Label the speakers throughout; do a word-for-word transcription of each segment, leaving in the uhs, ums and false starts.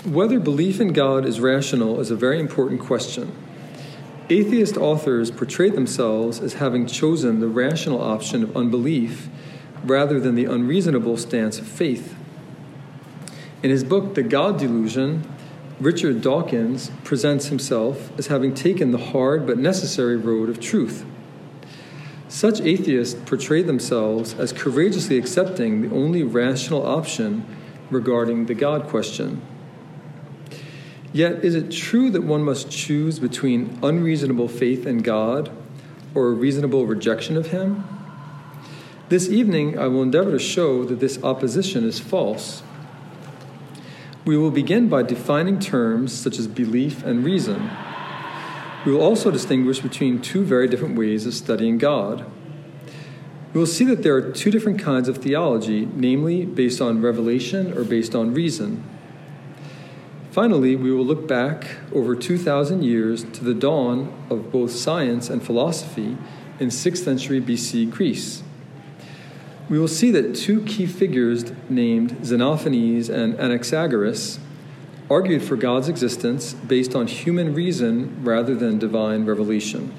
Speaker 1: Whether belief in God is rational is a very important question. Atheist authors portray themselves as having chosen the rational option of unbelief rather than the unreasonable stance of faith. In his book, The God Delusion, Richard Dawkins presents himself as having taken the hard but necessary road of truth. Such atheists portray themselves as courageously accepting the only rational option regarding the God question. Yet, is it true that one must choose between unreasonable faith in God or a reasonable rejection of Him? This evening, I will endeavor to show that this opposition is false. We will begin by defining terms such as belief and reason. We will also distinguish between two very different ways of studying God. We will see that there are two different kinds of theology, namely based on revelation or based on reason. Finally, we will look back over two thousand years to the dawn of both science and philosophy in sixth century B C Greece. We will see that two key figures named Xenophanes and Anaxagoras argued for God's existence based on human reason rather than divine revelation.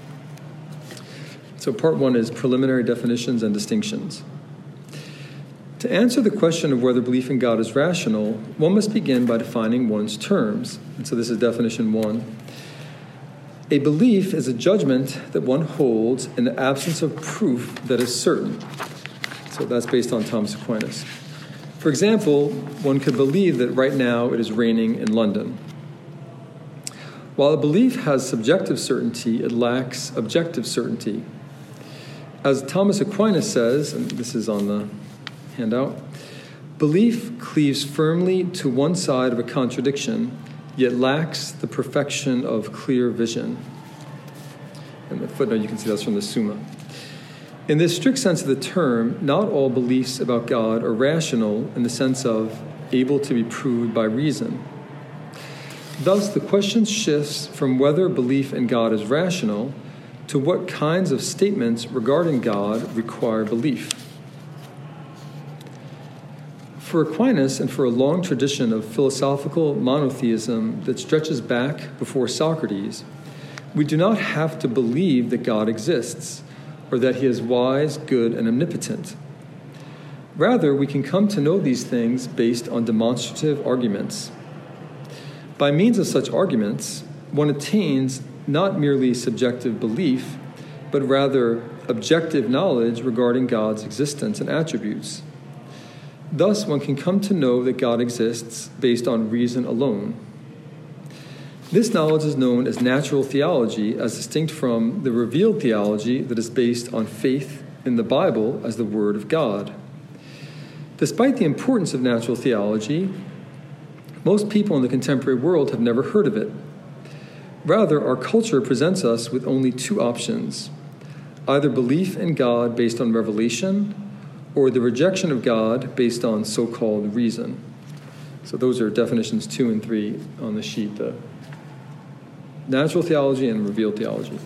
Speaker 1: So part one is preliminary definitions and distinctions. To answer the question of whether belief in God is rational, one must begin by defining one's terms. And so this is definition one. A belief is a judgment that one holds in the absence of proof that is certain. So that's based on Thomas Aquinas. For example, one could believe that right now it is raining in London. While a belief has subjective certainty, it lacks objective certainty. As Thomas Aquinas says, and this is on the handout, belief cleaves firmly to one side of a contradiction, yet lacks the perfection of clear vision. And the footnote, you can see that's from the Summa. In this strict sense of the term, not all beliefs about God are rational in the sense of able to be proved by reason. Thus, the question shifts from whether belief in God is rational to what kinds of statements regarding God require belief. For Aquinas, and for a long tradition of philosophical monotheism that stretches back before Socrates, we do not have to believe that God exists, or that He is wise, good, and omnipotent. Rather, we can come to know these things based on demonstrative arguments. By means of such arguments, one attains not merely subjective belief, but rather objective knowledge regarding God's existence and attributes. Thus, one can come to know that God exists based on reason alone. This knowledge is known as natural theology, as distinct from the revealed theology that is based on faith in the Bible as the Word of God. Despite the importance of natural theology, most people in the contemporary world have never heard of it. Rather, our culture presents us with only two options: either belief in God based on revelation, or the rejection of God based on so-called reason. So those are definitions two and three on the sheet, the natural theology and revealed theology.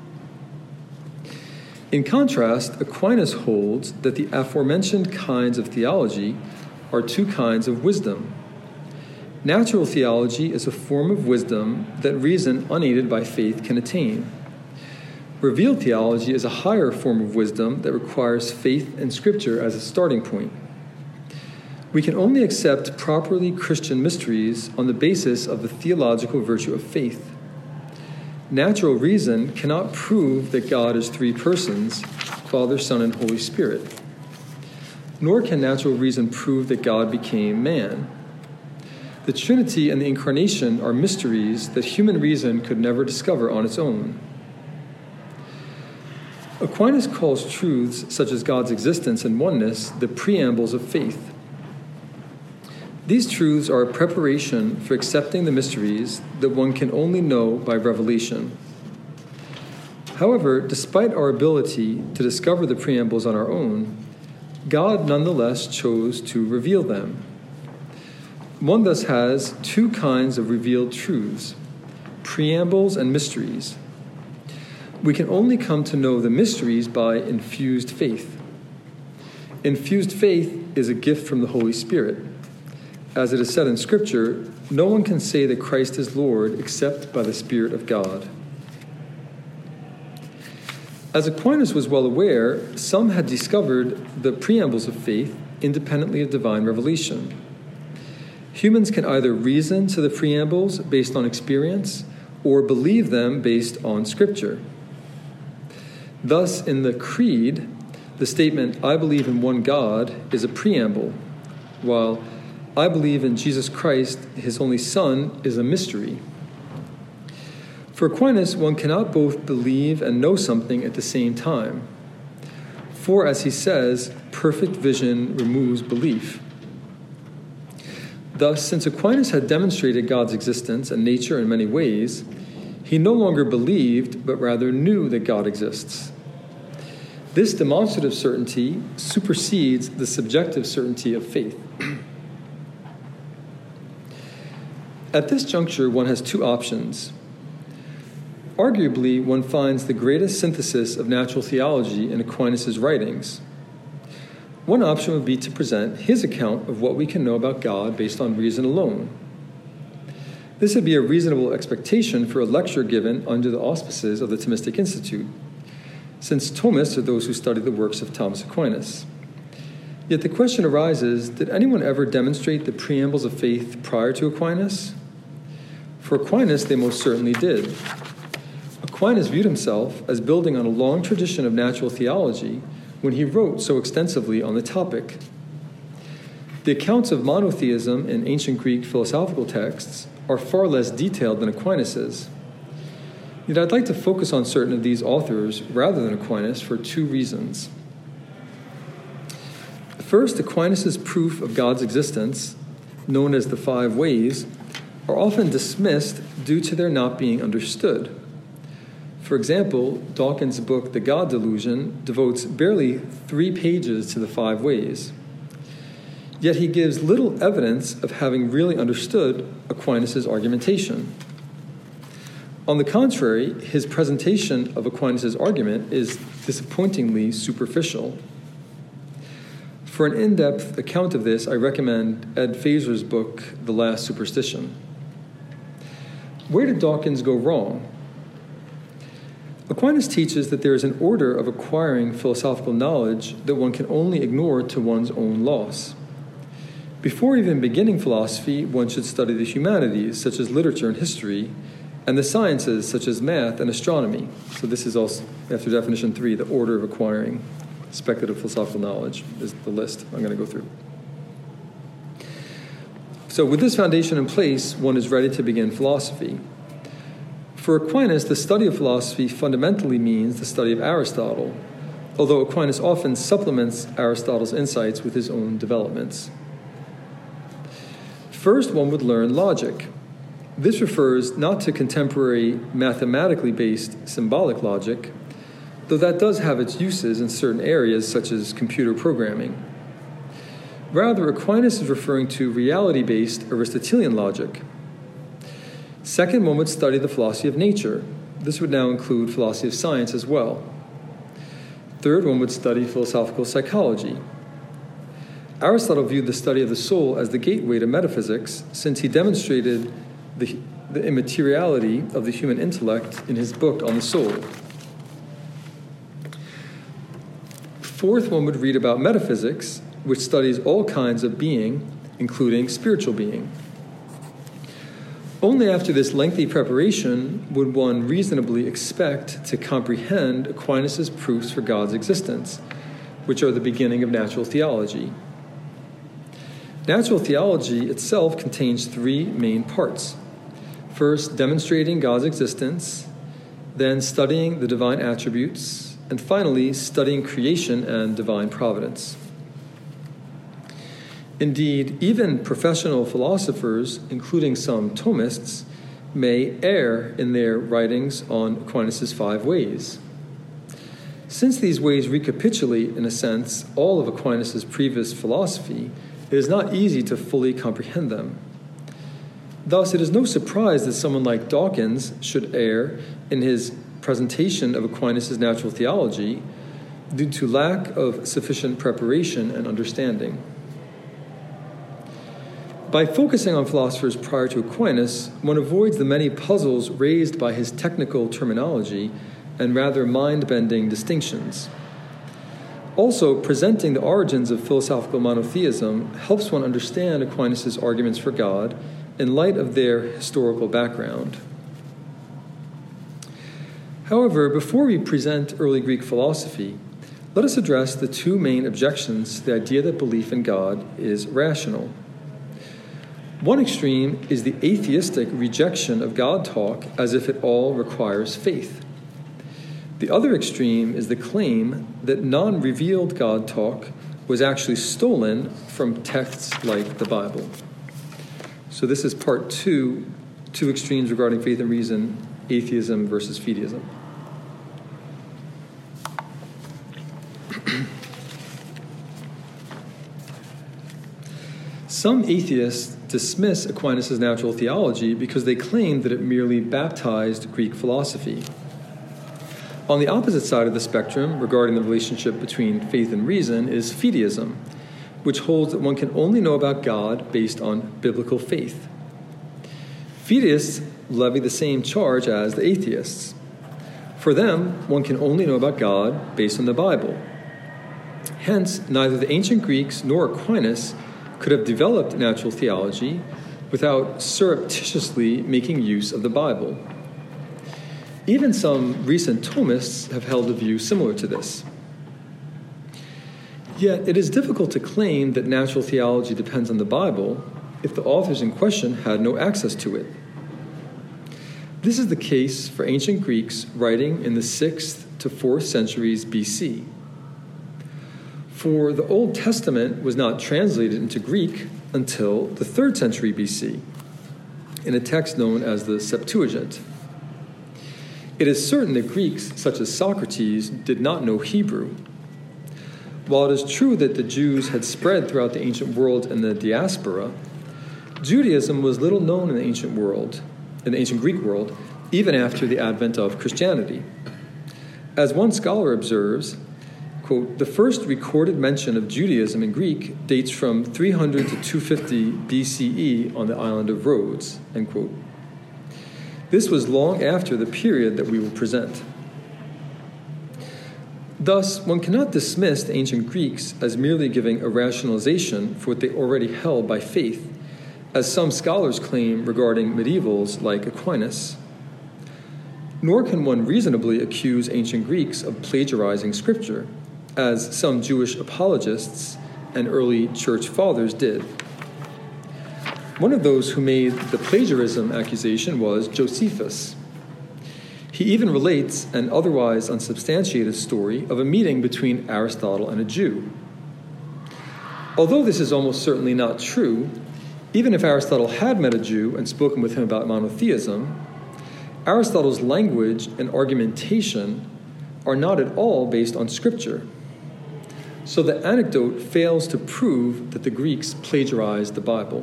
Speaker 1: In contrast, Aquinas holds that the aforementioned kinds of theology are two kinds of wisdom. Natural theology is a form of wisdom that reason unaided by faith can attain. Revealed theology is a higher form of wisdom that requires faith in Scripture as a starting point. We can only accept properly Christian mysteries on the basis of the theological virtue of faith. Natural reason cannot prove that God is three persons, Father, Son, and Holy Spirit. Nor can natural reason prove that God became man. The Trinity and the Incarnation are mysteries that human reason could never discover on its own. Aquinas calls truths such as God's existence and oneness the preambles of faith. These truths are a preparation for accepting the mysteries that one can only know by revelation. However, despite our ability to discover the preambles on our own, God nonetheless chose to reveal them. One thus has two kinds of revealed truths: preambles and mysteries. We can only come to know the mysteries by infused faith. Infused faith is a gift from the Holy Spirit. as it is said in Scripture, no one can say that Christ is Lord except by the Spirit of God. As Aquinas was well aware, some had discovered the preambles of faith independently of divine revelation. Humans can either reason to the preambles based on experience or believe them based on Scripture. Thus, in the Creed, the statement, "I believe in one God," is a preamble, while "I believe in Jesus Christ, his only Son," is a mystery. For Aquinas, one cannot both believe and know something at the same time. For, as he says, perfect vision removes belief. Thus, since Aquinas had demonstrated God's existence and nature in many ways, he no longer believed, but rather knew that God exists. This demonstrative certainty supersedes the subjective certainty of faith. At this juncture, one has two options. Arguably, one finds the greatest synthesis of natural theology in Aquinas' writings. One option would be to present his account of what we can know about God based on reason alone. This would be a reasonable expectation for a lecture given under the auspices of the Thomistic Institute, since Thomists are those who study the works of Thomas Aquinas. Yet the question arises, did anyone ever demonstrate the preambles of faith prior to Aquinas? For Aquinas, they most certainly did. Aquinas viewed himself as building on a long tradition of natural theology when he wrote so extensively on the topic. The accounts of monotheism in ancient Greek philosophical texts are far less detailed than Aquinas's. Yet I'd like to focus on certain of these authors rather than Aquinas for two reasons. First, Aquinas' proof of God's existence, known as the five ways, are often dismissed due to their not being understood. For example, Dawkins' book, The God Delusion, devotes barely three pages to the five ways. Yet he gives little evidence of having really understood Aquinas' argumentation. On the contrary, his presentation of Aquinas' argument is disappointingly superficial. For an in-depth account of this, I recommend Ed Feser's book, The Last Superstition. Where did Dawkins go wrong? Aquinas teaches that there is an order of acquiring philosophical knowledge that one can only ignore to one's own loss. Before even beginning philosophy, one should study the humanities, such as literature and history, and the sciences, such as math and astronomy. So this is also, after definition three, the order of acquiring speculative philosophical knowledge is the list I'm going to go through. So with this foundation in place, one is ready to begin philosophy. For Aquinas, the study of philosophy fundamentally means the study of Aristotle, although Aquinas often supplements Aristotle's insights with his own developments. First, one would learn logic. This refers not to contemporary mathematically based symbolic logic, though that does have its uses in certain areas such as computer programming. Rather, Aquinas is referring to reality-based Aristotelian logic. Second, one would study the philosophy of nature. This would now include philosophy of science as well. Third, one would study philosophical psychology. Aristotle viewed the study of the soul as the gateway to metaphysics, since he demonstrated the, the immateriality of the human intellect in his book on the soul. Fourth, one would read about metaphysics, which studies all kinds of being, including spiritual being. Only after this lengthy preparation would one reasonably expect to comprehend Aquinas' proofs for God's existence, which are the beginning of natural theology. Natural theology itself contains three main parts. First, demonstrating God's existence, then studying the divine attributes, and finally, studying creation and divine providence. Indeed, even professional philosophers, including some Thomists, may err in their writings on Aquinas' five ways. Since these ways recapitulate, in a sense, all of Aquinas' previous philosophy, it is not easy to fully comprehend them. Thus, it is no surprise that someone like Dawkins should err in his presentation of Aquinas' natural theology due to lack of sufficient preparation and understanding. By focusing on philosophers prior to Aquinas, one avoids the many puzzles raised by his technical terminology and rather mind-bending distinctions. Also, presenting the origins of philosophical monotheism helps one understand Aquinas' arguments for God in light of their historical background. However, before we present early Greek philosophy, let us address the two main objections to the idea that belief in God is rational. One extreme is the atheistic rejection of God talk as if it all requires faith. The other extreme is the claim that non-revealed God talk was actually stolen from texts like the Bible. So this is part two, two extremes regarding faith and reason, atheism versus fideism. Some atheists dismiss Aquinas' natural theology because they claim that it merely baptized Greek philosophy. On the opposite side of the spectrum, regarding the relationship between faith and reason, is fideism, which holds that one can only know about God based on biblical faith. Fideists levy the same charge as the atheists. For them, one can only know about God based on the Bible. Hence, neither the ancient Greeks nor Aquinas could have developed natural theology without surreptitiously making use of the Bible. Even some recent Thomists have held a view similar to this. Yet it is difficult to claim that natural theology depends on the Bible if the authors in question had no access to it. This is the case for ancient Greeks writing in the sixth to fourth centuries B C. For the Old Testament was not translated into Greek until the third century B C, in a text known as the Septuagint. It is certain that Greeks, such as Socrates, did not know Hebrew. While it is true that the Jews had spread throughout the ancient world in the diaspora, Judaism was little known in the ancient world, in the ancient Greek world, even after the advent of Christianity. As one scholar observes, quote, the first recorded mention of Judaism in Greek dates from three hundred to two fifty B C E on the island of Rhodes, end quote. This was long after the period that we will present. Thus, one cannot dismiss the ancient Greeks as merely giving a rationalization for what they already held by faith, as some scholars claim regarding medievals like Aquinas. Nor can one reasonably accuse ancient Greeks of plagiarizing Scripture, as some Jewish apologists and early church fathers did. One of those who made the plagiarism accusation was Josephus. He even relates an otherwise unsubstantiated story of a meeting between Aristotle and a Jew. Although this is almost certainly not true, even if Aristotle had met a Jew and spoken with him about monotheism, Aristotle's language and argumentation are not at all based on Scripture. So the anecdote fails to prove that the Greeks plagiarized the Bible.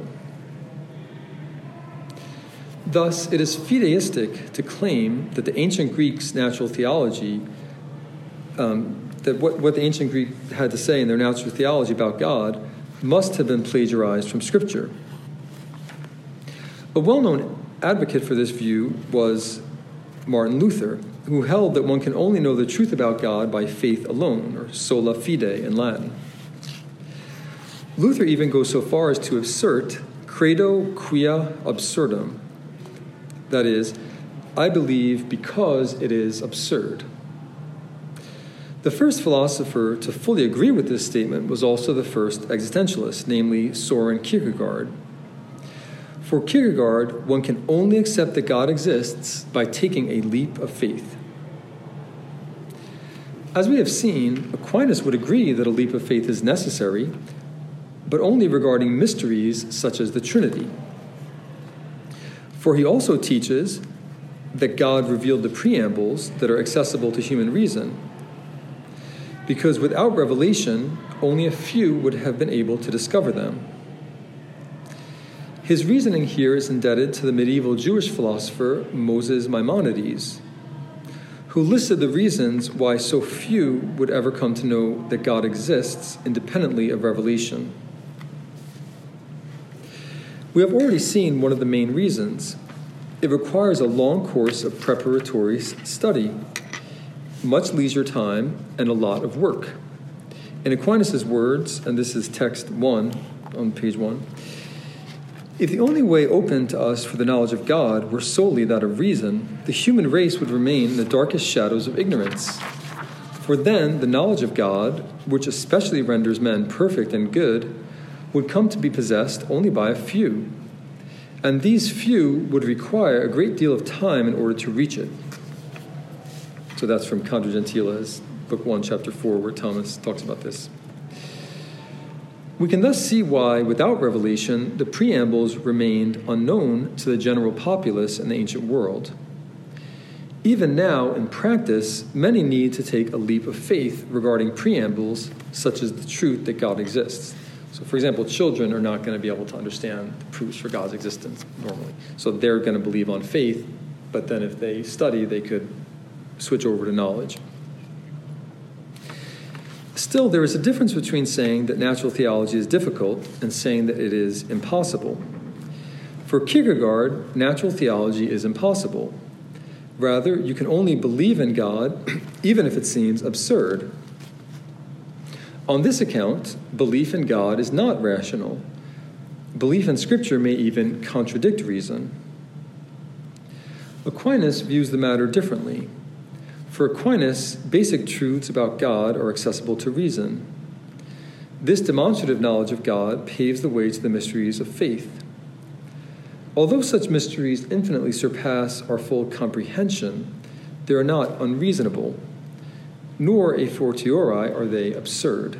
Speaker 1: Thus, it is fideistic to claim that the ancient Greeks' natural theology, um, that what, what the ancient Greeks had to say in their natural theology about God must have been plagiarized from Scripture. A well-known advocate for this view was Martin Luther, who held that one can only know the truth about God by faith alone, or sola fide in Latin. Luther even goes so far as to assert credo quia absurdum, that is, I believe because it is absurd. The first philosopher to fully agree with this statement was also the first existentialist, namely Soren Kierkegaard. For Kierkegaard, one can only accept that God exists by taking a leap of faith. As we have seen, Aquinas would agree that a leap of faith is necessary, but only regarding mysteries such as the Trinity. For he also teaches that God revealed the preambles that are accessible to human reason, because without revelation, only a few would have been able to discover them. His reasoning here is indebted to the medieval Jewish philosopher Moses Maimonides, who listed the reasons why so few would ever come to know that God exists independently of revelation. We have already seen one of the main reasons. It requires a long course of preparatory study, much leisure time, and a lot of work. In Aquinas' words, and this is text one on page one, if the only way open to us for the knowledge of God were solely that of reason, the human race would remain in the darkest shadows of ignorance. For then the knowledge of God, which especially renders men perfect and good, would come to be possessed only by a few. And these few would require a great deal of time in order to reach it. So that's from Contra Gentiles, book one, chapter four, where Thomas talks about this. We can thus see why, without revelation, the preambles remained unknown to the general populace in the ancient world. Even now, in practice, many need to take a leap of faith regarding preambles, such as the truth that God exists. So, for example, children are not going to be able to understand the proofs for God's existence normally. So they're going to believe on faith, but then if they study, they could switch over to knowledge. Still, there is a difference between saying that natural theology is difficult and saying that it is impossible. For Kierkegaard, natural theology is impossible. Rather, you can only believe in God even if it seems absurd. On this account, belief in God is not rational. Belief in Scripture may even contradict reason. Aquinas views the matter differently. For Aquinas, basic truths about God are accessible to reason. This demonstrative knowledge of God paves the way to the mysteries of faith. Although such mysteries infinitely surpass our full comprehension, they are not unreasonable, nor a fortiori are they absurd.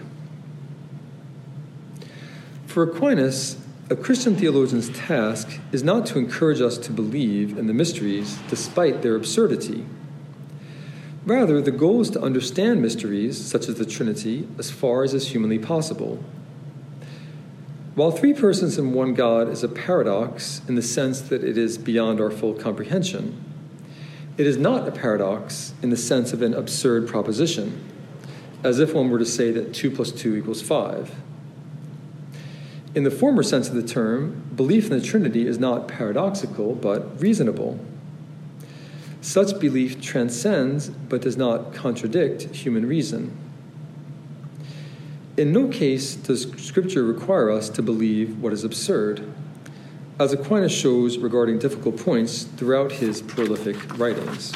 Speaker 1: For Aquinas, a Christian theologian's task is not to encourage us to believe in the mysteries despite their absurdity. Rather, the goal is to understand mysteries, such as the Trinity, as far as is humanly possible. While three persons in one God is a paradox in the sense that it is beyond our full comprehension, it is not a paradox in the sense of an absurd proposition, as if one were to say that two plus two equals five. In the former sense of the term, belief in the Trinity is not paradoxical, but reasonable. Such belief transcends, but does not contradict, human reason. In no case does Scripture require us to believe what is absurd, as Aquinas shows regarding difficult points throughout his prolific writings.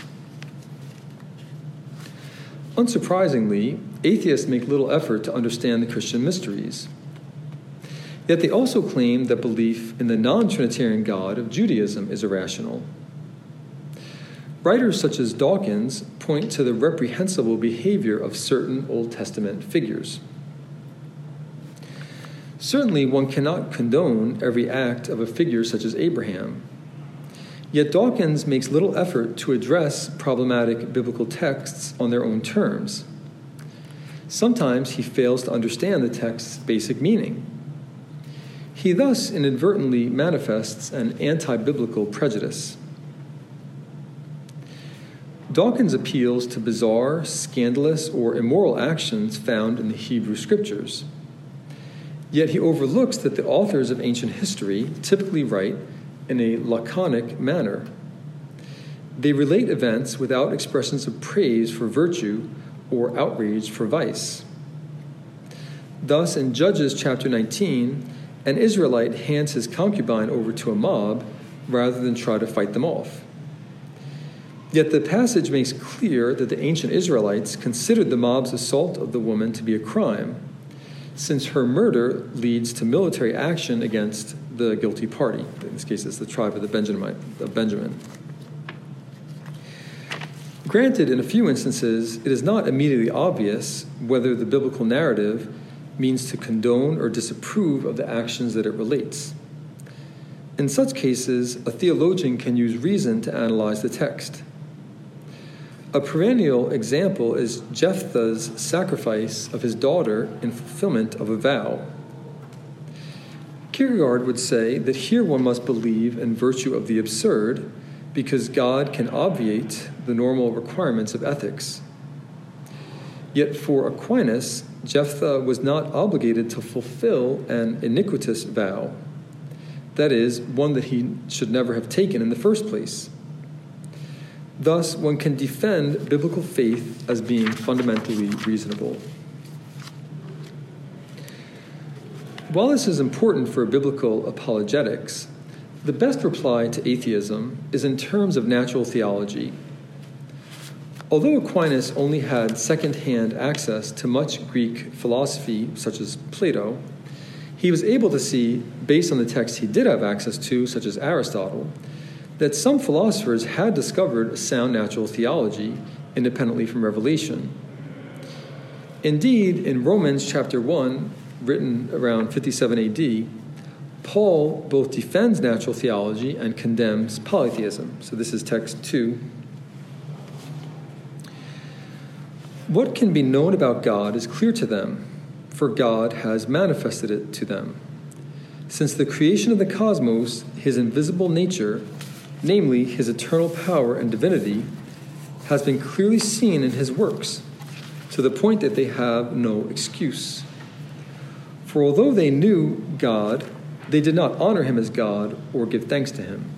Speaker 1: Unsurprisingly, atheists make little effort to understand the Christian mysteries. Yet they also claim that belief in the non-Trinitarian God of Judaism is irrational. Writers such as Dawkins point to the reprehensible behavior of certain Old Testament figures. Certainly, one cannot condone every act of a figure such as Abraham. Yet Dawkins makes little effort to address problematic biblical texts on their own terms. Sometimes he fails to understand the text's basic meaning. He thus inadvertently manifests an anti-biblical prejudice. Dawkins appeals to bizarre, scandalous, or immoral actions found in the Hebrew Scriptures. Yet he overlooks that the authors of ancient history typically write in a laconic manner. They relate events without expressions of praise for virtue or outrage for vice. Thus, in Judges chapter nineteen, an Israelite hands his concubine over to a mob rather than try to fight them off. Yet the passage makes clear that the ancient Israelites considered the mob's assault of the woman to be a crime, since her murder leads to military action against the guilty party. In this case, it's the tribe of the Benjamite, of Benjamin. Granted, in a few instances, it is not immediately obvious whether the biblical narrative means to condone or disapprove of the actions that it relates. In such cases, a theologian can use reason to analyze the text. A perennial example is Jephthah's sacrifice of his daughter in fulfillment of a vow. Kierkegaard would say that here one must believe in virtue of the absurd, because God can obviate the normal requirements of ethics. Yet for Aquinas, Jephthah was not obligated to fulfill an iniquitous vow. that is, one that he should never have taken in the first place. Thus, one can defend biblical faith as being fundamentally reasonable. While this is important for biblical apologetics, the best reply to atheism is in terms of natural theology. Although Aquinas only had second-hand access to much Greek philosophy, such as Plato, he was able to see, based on the texts he did have access to, such as Aristotle, that some philosophers had discovered a sound natural theology independently from revelation. Indeed, in Romans chapter one, written around fifty-seven A D, Paul both defends natural theology and condemns polytheism. So this is text two. What can be known about God is clear to them, for God has manifested it to them. Since the creation of the cosmos, his invisible nature, namely his eternal power and divinity, has been clearly seen in his works, to the point that they have no excuse. For although they knew God, they did not honor him as God or give thanks to him.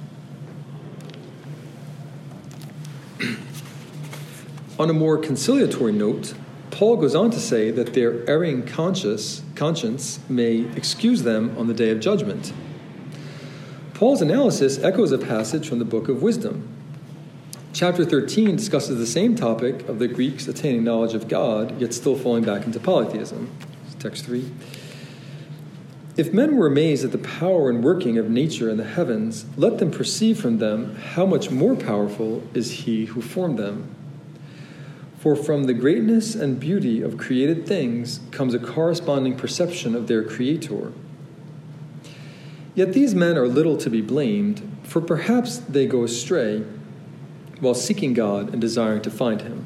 Speaker 1: On a more conciliatory note, Paul goes on to say that their erring conscience, conscience may excuse them on the day of judgment. Paul's analysis echoes a passage from the Book of Wisdom. Chapter thirteen discusses the same topic of the Greeks attaining knowledge of God, yet still falling back into polytheism. Text three. If men were amazed at the power and working of nature and the heavens, let them perceive from them how much more powerful is he who formed them. For from the greatness and beauty of created things comes a corresponding perception of their Creator. Yet these men are little to be blamed, for perhaps they go astray while seeking God and desiring to find him.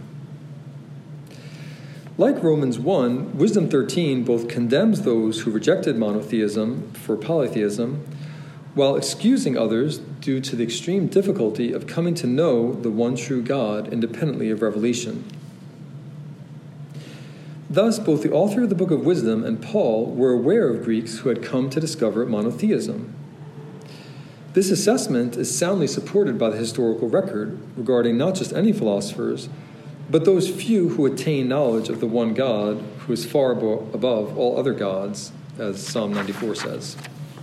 Speaker 1: Like Romans one, Wisdom thirteen both condemns those who rejected monotheism for polytheism, while excusing others due to the extreme difficulty of coming to know the one true God independently of revelation. Thus, both the author of the Book of Wisdom and Paul were aware of Greeks who had come to discover monotheism. This assessment is soundly supported by the historical record regarding not just any philosophers, but those few who attain knowledge of the one God who is far above all other gods, as Psalm ninety-four says.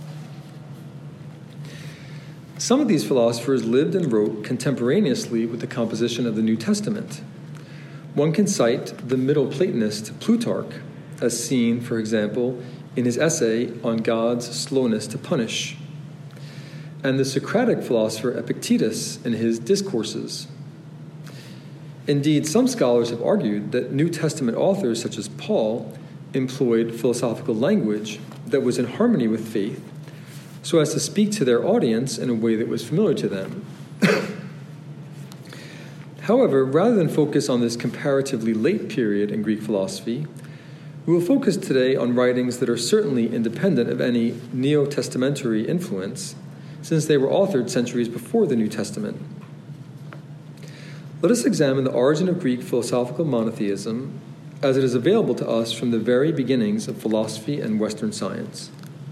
Speaker 1: Some of these philosophers lived and wrote contemporaneously with the composition of the New Testament. One can cite the Middle Platonist Plutarch, as seen, for example, in his essay on God's slowness to punish, and the Socratic philosopher Epictetus in his Discourses. Indeed, some scholars have argued that New Testament authors such as Paul employed philosophical language that was in harmony with faith, so as to speak to their audience in a way that was familiar to them. However, rather than focus on this comparatively late period in Greek philosophy, we will focus today on writings that are certainly independent of any neo-testamentary influence, since they were authored centuries before the New Testament. Let us examine the origin of Greek philosophical monotheism as it is available to us from the very beginnings of philosophy and Western science.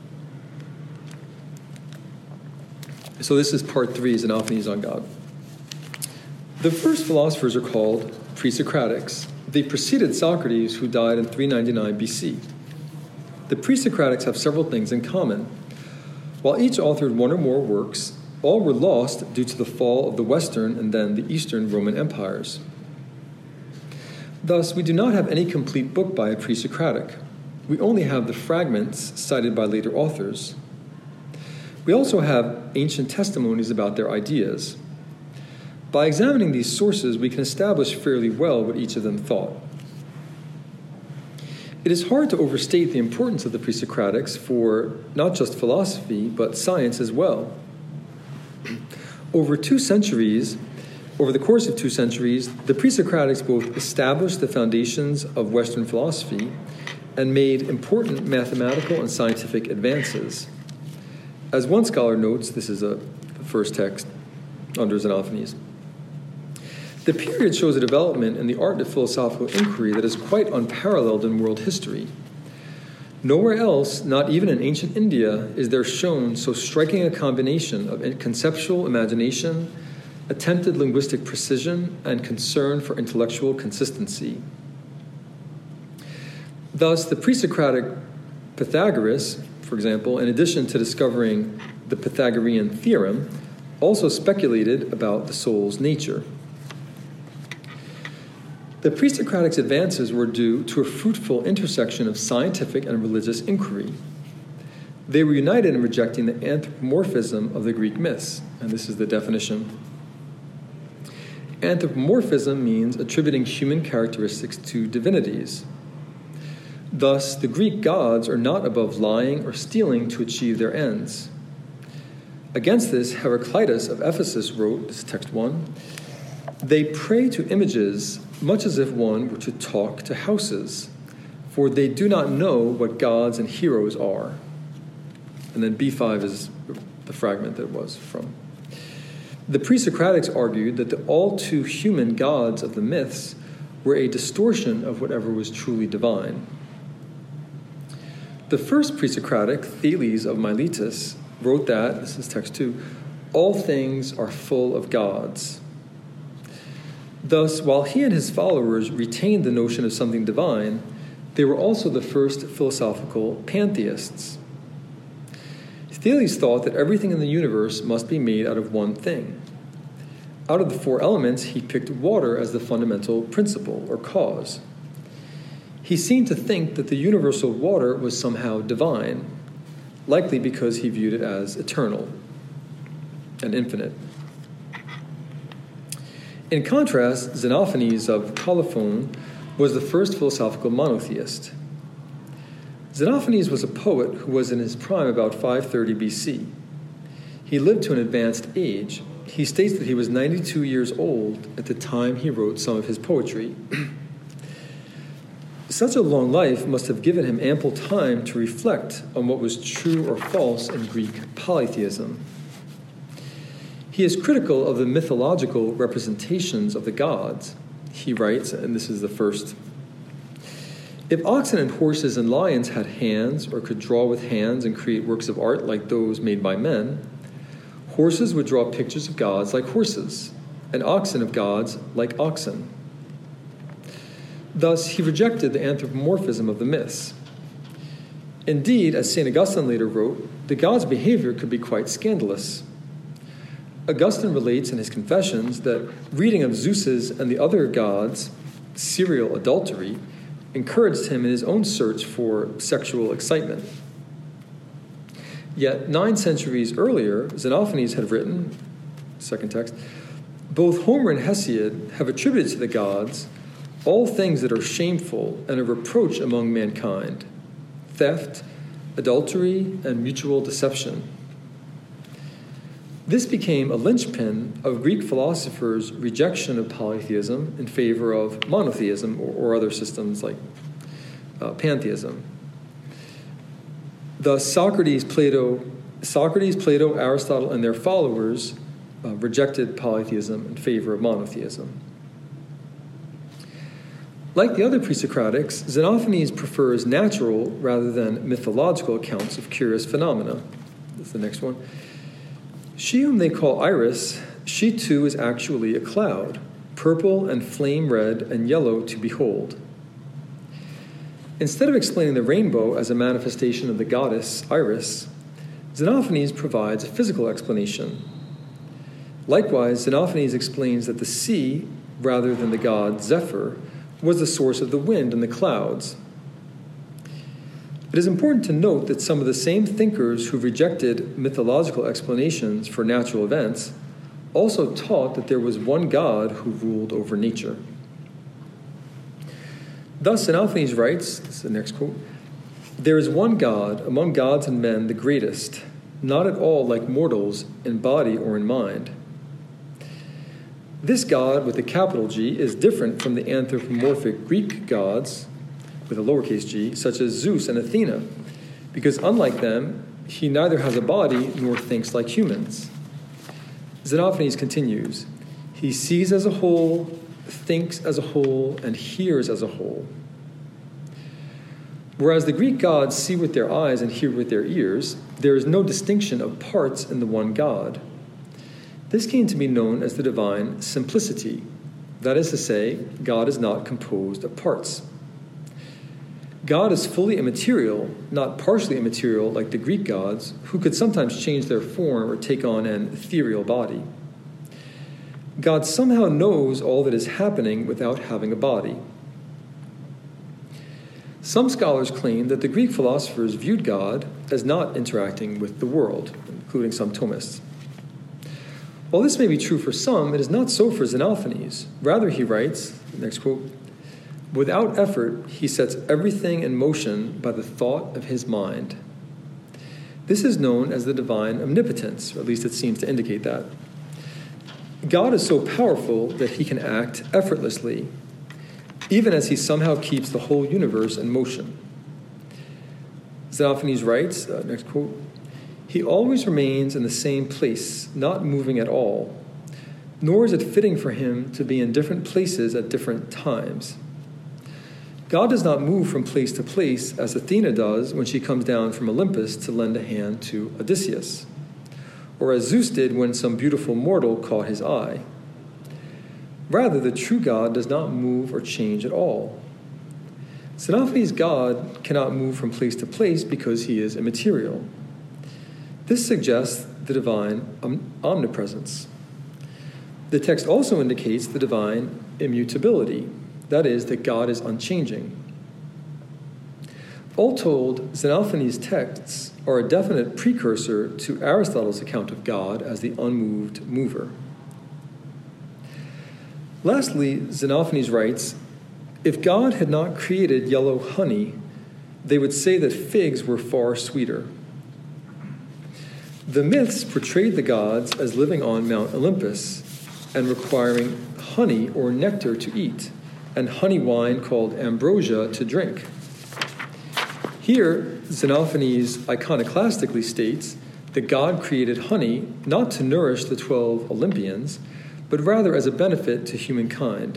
Speaker 1: So this is part three, Xenophanes on God. The first philosophers are called pre-Socratics. They preceded Socrates, who died in three ninety-nine B C. The pre-Socratics have several things in common. While each authored one or more works, all were lost due to the fall of the Western and then the Eastern Roman empires. Thus, we do not have any complete book by a pre-Socratic. We only have the fragments cited by later authors. We also have ancient testimonies about their ideas. By examining these sources, we can establish fairly well what each of them thought. It is hard to overstate the importance of the pre-Socratics for not just philosophy, but science as well. Over two centuries, over the course of two centuries, the pre-Socratics both established the foundations of Western philosophy and made important mathematical and scientific advances. As one scholar notes, this is a first text under Xenophanes, the period shows a development in the art of philosophical inquiry that is quite unparalleled in world history. Nowhere else, not even in ancient India, is there shown so striking a combination of conceptual imagination, attempted linguistic precision, and concern for intellectual consistency. Thus, the pre-Socratic Pythagoras, for example, in addition to discovering the Pythagorean theorem, also speculated about the soul's nature. The pre-Socratic advances were due to a fruitful intersection of scientific and religious inquiry. They were united in rejecting the anthropomorphism of the Greek myths, and this is the definition. Anthropomorphism means attributing human characteristics to divinities. Thus, the Greek gods are not above lying or stealing to achieve their ends. Against this, Heraclitus of Ephesus wrote, this is text one, "They pray to images much as if one were to talk to houses, for they do not know what gods and heroes are." And then B five is the fragment that it was from. The pre-Socratics argued that the all-too-human gods of the myths were a distortion of whatever was truly divine. The first pre-Socratic, Thales of Miletus, wrote that, this is text two, "All things are full of gods." Thus, while he and his followers retained the notion of something divine, they were also the first philosophical pantheists. Thales thought that everything in the universe must be made out of one thing. Out of the four elements, he picked water as the fundamental principle or cause. He seemed to think that the universal water was somehow divine, likely because he viewed it as eternal and infinite. In contrast, Xenophanes of Colophon was the first philosophical monotheist. Xenophanes was a poet who was in his prime about five thirty B C. He lived to an advanced age. He states that he was ninety-two years old at the time he wrote some of his poetry. Such a long life must have given him ample time to reflect on what was true or false in Greek polytheism. He is critical of the mythological representations of the gods. He writes, and this is the first, "If oxen and horses and lions had hands or could draw with hands and create works of art like those made by men, horses would draw pictures of gods like horses, and oxen of gods like oxen." Thus, he rejected the anthropomorphism of the myths. Indeed, as Saint Augustine later wrote, the gods' behavior could be quite scandalous. Augustine relates in his Confessions that reading of Zeus's and the other gods' serial adultery encouraged him in his own search for sexual excitement. Yet, nine centuries earlier, Xenophanes had written, second text, "Both Homer and Hesiod have attributed to the gods all things that are shameful and a reproach among mankind, theft, adultery, and mutual deception." This became a linchpin of Greek philosophers' rejection of polytheism in favor of monotheism or, or other systems like uh, pantheism. Thus, Socrates, Plato, Socrates, Plato, Aristotle, and their followers uh, rejected polytheism in favor of monotheism. Like the other pre-Socratics, Xenophanes prefers natural rather than mythological accounts of curious phenomena. That's the next one. "She whom they call Iris, she too is actually a cloud, purple and flame red and yellow to behold." Instead of explaining the rainbow as a manifestation of the goddess Iris, Xenophanes provides a physical explanation. Likewise, Xenophanes explains that the sea, rather than the god Zephyr, was the source of the wind and the clouds. It is important to note that some of the same thinkers who rejected mythological explanations for natural events also taught that there was one God who ruled over nature. Thus, Xenophanes writes, this is the next quote, "There is one God, among gods and men the greatest, not at all like mortals in body or in mind. This God with a capital G is different from the anthropomorphic Greek gods with a lowercase g, such as Zeus and Athena, because unlike them, he neither has a body nor thinks like humans." Xenophanes continues, "He sees as a whole, thinks as a whole, and hears as a whole. Whereas the Greek gods see with their eyes and hear with their ears, there is no distinction of parts in the one God. This came to be known as the divine simplicity. That is to say, God is not composed of parts. God is fully immaterial, not partially immaterial like the Greek gods, who could sometimes change their form or take on an ethereal body. God somehow knows all that is happening without having a body. Some scholars claim that the Greek philosophers viewed God as not interacting with the world, including some Thomists. While this may be true for some, it is not so for Xenophanes. Rather, he writes, next quote, "Without effort, he sets everything in motion by the thought of his mind." This is known as the divine omnipotence, or at least it seems to indicate that. God is so powerful that he can act effortlessly, even as he somehow keeps the whole universe in motion. Xenophanes writes, uh, next quote, "He always remains in the same place, not moving at all, nor is it fitting for him to be in different places at different times. God does not move from place to place as Athena does when she comes down from Olympus to lend a hand to Odysseus, or as Zeus did when some beautiful mortal caught his eye. Rather, the true God does not move or change at all. Xenophanes' God cannot move from place to place because he is immaterial. This suggests the divine om- omnipresence. The text also indicates the divine immutability, that is, that God is unchanging. All told, Xenophanes' texts are a definite precursor to Aristotle's account of God as the unmoved mover. Lastly, Xenophanes writes, "If God had not created yellow honey, they would say that figs were far sweeter." The myths portrayed the gods as living on Mount Olympus and requiring honey or nectar to eat, and honey wine called ambrosia to drink. Here, Xenophanes iconoclastically states that God created honey not to nourish the twelve Olympians, but rather as a benefit to humankind.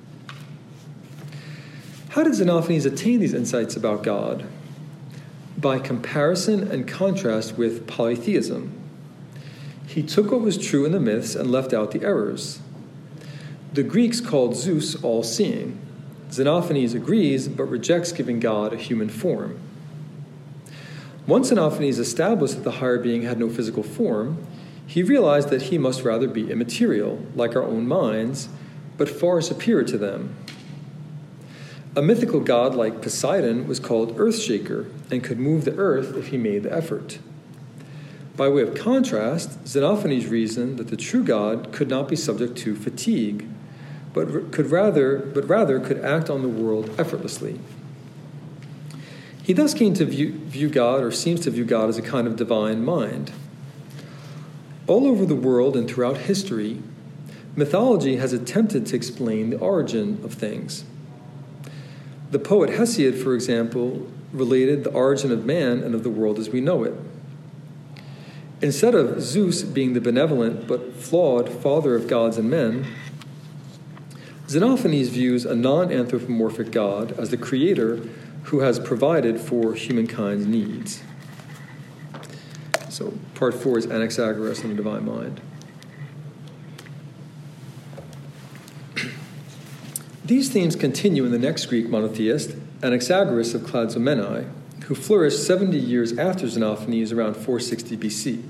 Speaker 1: How did Xenophanes attain these insights about God? By comparison and contrast with polytheism. He took what was true in the myths and left out the errors. The Greeks called Zeus all-seeing. Xenophanes agrees, but rejects giving God a human form. Once Xenophanes established that the higher being had no physical form, he realized that he must rather be immaterial, like our own minds, but far superior to them. A mythical god like Poseidon was called Earthshaker and could move the earth if he made the effort. By way of contrast, Xenophanes reasoned that the true God could not be subject to fatigue, but could rather, but rather could act on the world effortlessly. He thus came to view, view God, or seems to view God, as a kind of divine mind. All over the world and throughout history, mythology has attempted to explain the origin of things. The poet Hesiod, for example, related the origin of man and of the world as we know it. Instead of Zeus being the benevolent but flawed father of gods and men, Xenophanes views a non-anthropomorphic God as the creator who has provided for humankind's needs. So part four is Anaxagoras and the Divine Mind. These themes continue in the next Greek monotheist, Anaxagoras of Clazomenae, who flourished seventy years after Xenophanes around four sixty B C.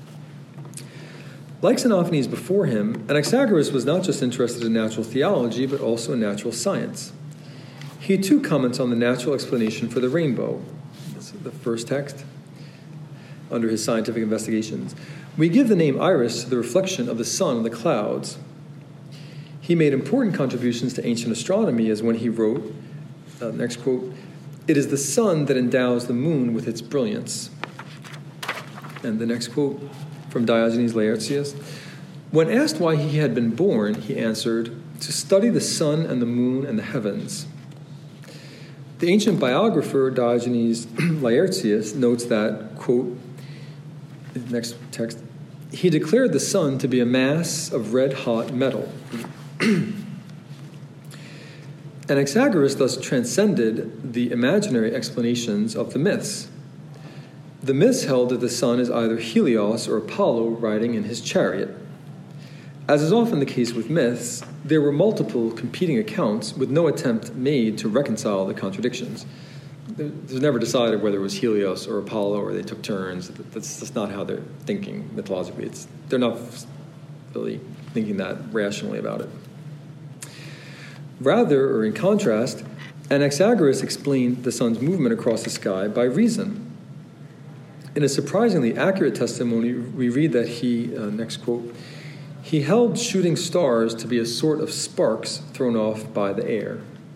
Speaker 1: Like Xenophanes before him, Anaxagoras was not just interested in natural theology, but also in natural science. He too comments on the natural explanation for the rainbow. This is the first text under his scientific investigations. We give the name Iris to the reflection of the sun on the clouds. He made important contributions to ancient astronomy, as when he wrote, uh, next quote, "It is the sun that endows the moon with its brilliance." And the next quote from Diogenes Laertius, "When asked why he had been born, he answered, 'To study the sun and the moon and the heavens.'" The ancient biographer Diogenes Laertius notes that, quote, next text, "He declared the sun to be a mass of red-hot metal." Anaxagoras thus transcended the imaginary explanations of the myths. The myths held that the sun is either Helios or Apollo riding in his chariot. As is often the case with myths, there were multiple competing accounts with no attempt made to reconcile the contradictions. It was never decided whether it was Helios or Apollo or they took turns. That's just not how they're thinking mythologically. It's, they're not really thinking that rationally about it. Rather, or in contrast, Anaxagoras explained the sun's movement across the sky by reason. In a surprisingly accurate testimony, we read that he, uh, next quote, he held shooting stars to be a sort of sparks thrown off by the air.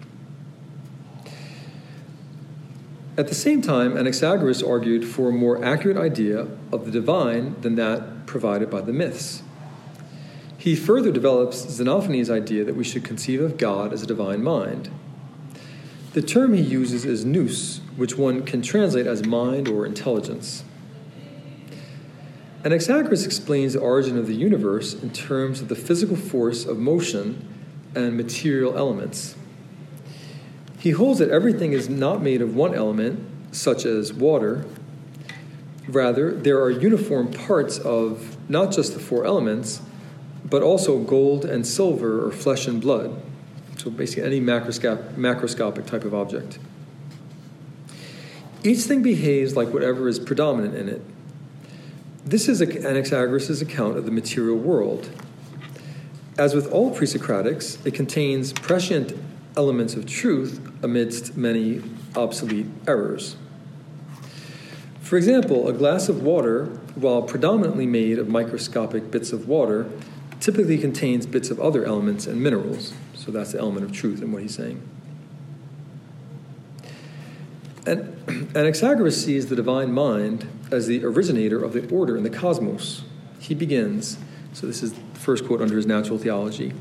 Speaker 1: At the same time, Anaxagoras argued for a more accurate idea of the divine than that provided by the myths. He further develops Xenophanes' idea that we should conceive of God as a divine mind. The term he uses is nous, which one can translate as mind or intelligence. Anaxagoras explains the origin of the universe in terms of the physical force of motion and material elements. He holds that everything is not made of one element, such as water. Rather, there are uniform parts of not just the four elements, but also gold and silver or flesh and blood. So basically any macroscopic, macroscopic type of object. Each thing behaves like whatever is predominant in it. This is Anaxagoras' account of the material world. As with all pre-Socratics, it contains prescient elements of truth amidst many obsolete errors. For example, a glass of water, while predominantly made of microscopic bits of water, typically contains bits of other elements and minerals. So that's the element of truth in what he's saying. And Anaxagoras sees the divine mind as the originator of the order in the cosmos. He begins, so this is the first quote under his natural theology.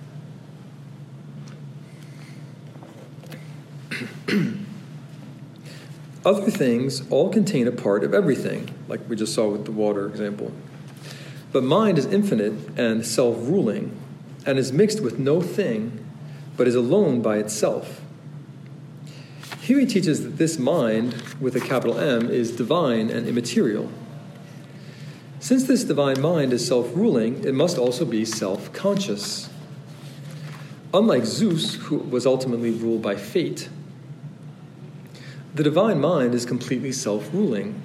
Speaker 1: Other things all contain a part of everything, like we just saw with the water example. But mind is infinite and self-ruling, and is mixed with no thing, but is alone by itself. Here he teaches that this mind, with a capital M, is divine and immaterial. Since this divine mind is self-ruling, it must also be self-conscious. Unlike Zeus, who was ultimately ruled by fate, the divine mind is completely self-ruling.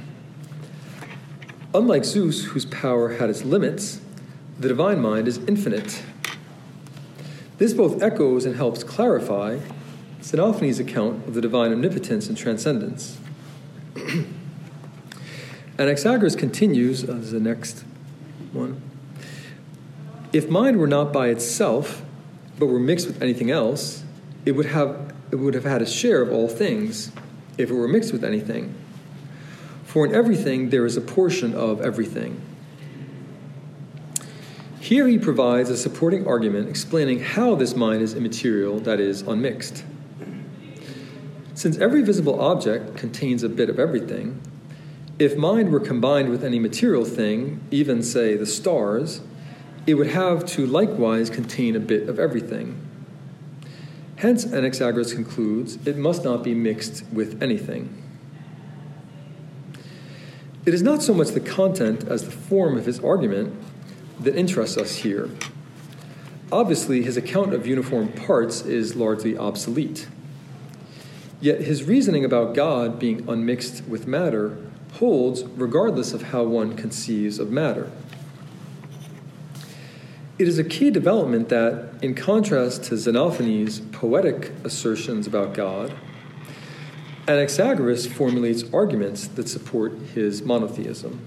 Speaker 1: Unlike Zeus, whose power had its limits, the divine mind is infinite. This both echoes and helps clarify Xenophanes' account of the divine omnipotence and transcendence. Anaxagoras continues, uh, this is the next one. If mind were not by itself, but were mixed with anything else, it would have it would have had a share of all things, if it were mixed with anything. For in everything there is a portion of everything. Here he provides a supporting argument explaining how this mind is immaterial, that is, unmixed. Since every visible object contains a bit of everything, if mind were combined with any material thing, even, say, the stars, it would have to likewise contain a bit of everything. Hence, Anaxagoras concludes, it must not be mixed with anything. It is not so much the content as the form of his argument that interests us here. Obviously, his account of uniform parts is largely obsolete. Yet his reasoning about God being unmixed with matter holds regardless of how one conceives of matter. It is a key development that, in contrast to Xenophanes' poetic assertions about God, Anaxagoras formulates arguments that support his monotheism.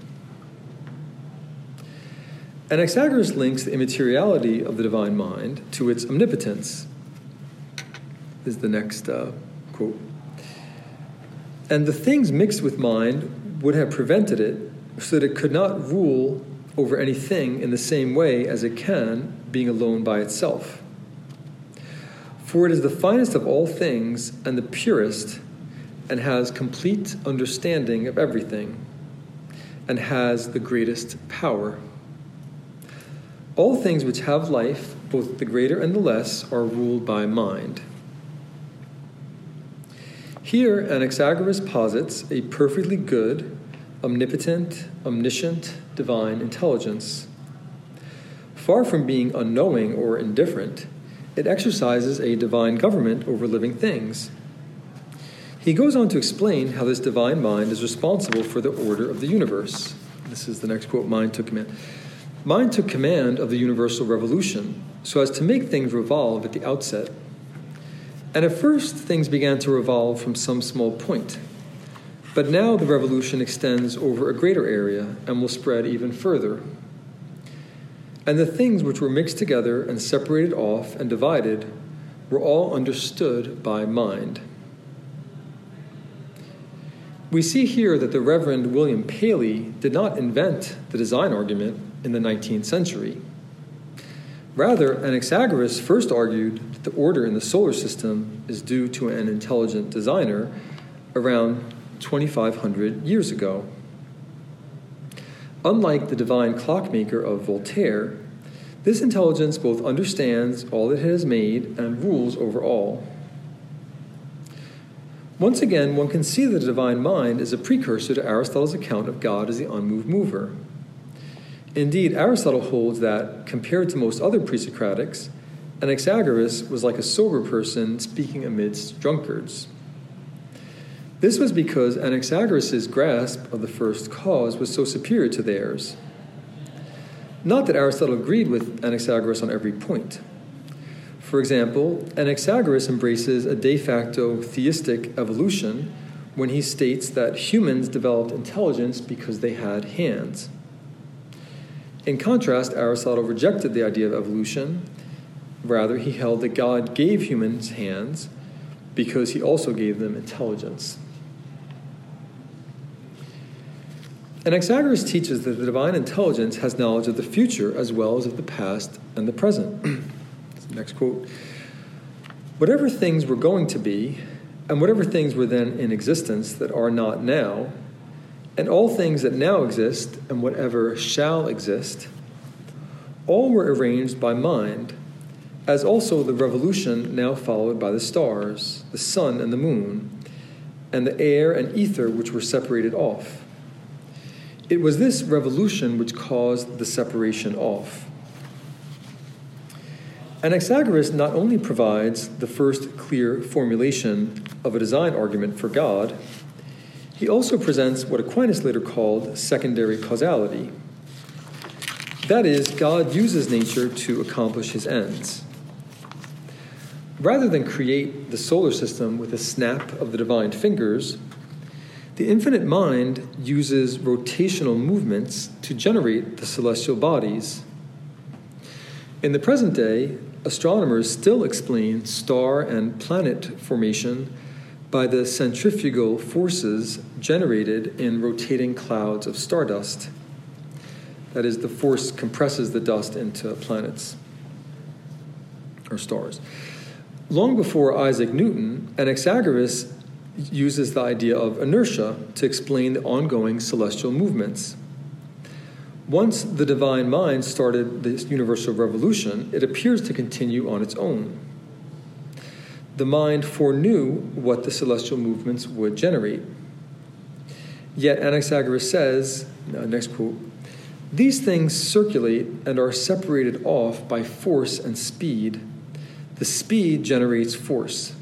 Speaker 1: Anaxagoras links the immateriality of the divine mind to its omnipotence. This is the next uh, quote. And the things mixed with mind would have prevented it so that it could not rule over anything in the same way as it can, being alone by itself. For it is the finest of all things and the purest, and has complete understanding of everything, and has the greatest power. All things which have life, both the greater and the less, are ruled by mind. Here, Anaxagoras posits a perfectly good, omnipotent, omniscient, divine intelligence. Far from being unknowing or indifferent, it exercises a divine government over living things. He goes on to explain how this divine mind is responsible for the order of the universe. This is the next quote, mind took command. Mind took command of the universal revolution so as to make things revolve at the outset. And at first, things began to revolve from some small point. But now the revolution extends over a greater area and will spread even further. And the things which were mixed together and separated off and divided were all understood by mind. We see here that the Reverend William Paley did not invent the design argument in the nineteenth century. Rather, Anaxagoras first argued that the order in the solar system is due to an intelligent designer around twenty-five hundred years ago. Unlike the divine clockmaker of Voltaire, this intelligence both understands all that it has made and rules over all. Once again, one can see that the divine mind is a precursor to Aristotle's account of God as the unmoved mover. Indeed, Aristotle holds that, compared to most other pre-Socratics, Anaxagoras was like a sober person speaking amidst drunkards. This was because Anaxagoras' grasp of the first cause was so superior to theirs. Not that Aristotle agreed with Anaxagoras on every point. For example, Anaxagoras embraces a de facto theistic evolution when he states that humans developed intelligence because they had hands. In contrast, Aristotle rejected the idea of evolution. Rather, he held that God gave humans hands because he also gave them intelligence. Anaxagoras teaches that the divine intelligence has knowledge of the future as well as of the past and the present. Next quote. Whatever things were going to be, and whatever things were then in existence that are not now, and all things that now exist, and whatever shall exist, all were arranged by mind, as also the revolution now followed by the stars, the sun and the moon, and the air and ether which were separated off. It was this revolution which caused the separation off. Anaxagoras not only provides the first clear formulation of a design argument for God, he also presents what Aquinas later called secondary causality. That is, God uses nature to accomplish his ends. Rather than create the solar system with a snap of the divine fingers, the infinite mind uses rotational movements to generate the celestial bodies. In the present day, astronomers still explain star and planet formation by the centrifugal forces generated in rotating clouds of stardust. That is, the force compresses the dust into planets or stars. Long before Isaac Newton, Anaxagoras uses the idea of inertia to explain the ongoing celestial movements. Once the divine mind started this universal revolution, it appears to continue on its own. The mind foreknew what the celestial movements would generate. Yet Anaxagoras says, next quote, "These things circulate and are separated off by force and speed. The speed generates force.